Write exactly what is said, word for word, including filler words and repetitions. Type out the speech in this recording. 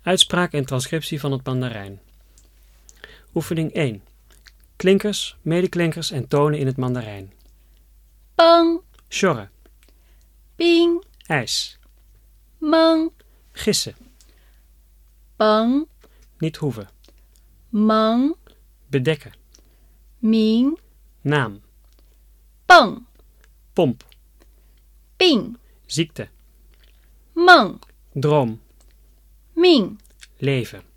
Uitspraak en transcriptie van het Mandarijn. Oefening één. Klinkers, medeklinkers en tonen in het Mandarijn. 崩 Sjorren, 冰 ijs, 蒙 gissen, 崩 niet hoeven, 蒙 bedekken, 明 naam, 蹦 pomp, 病 ziekte, 梦 droom, 命 leven.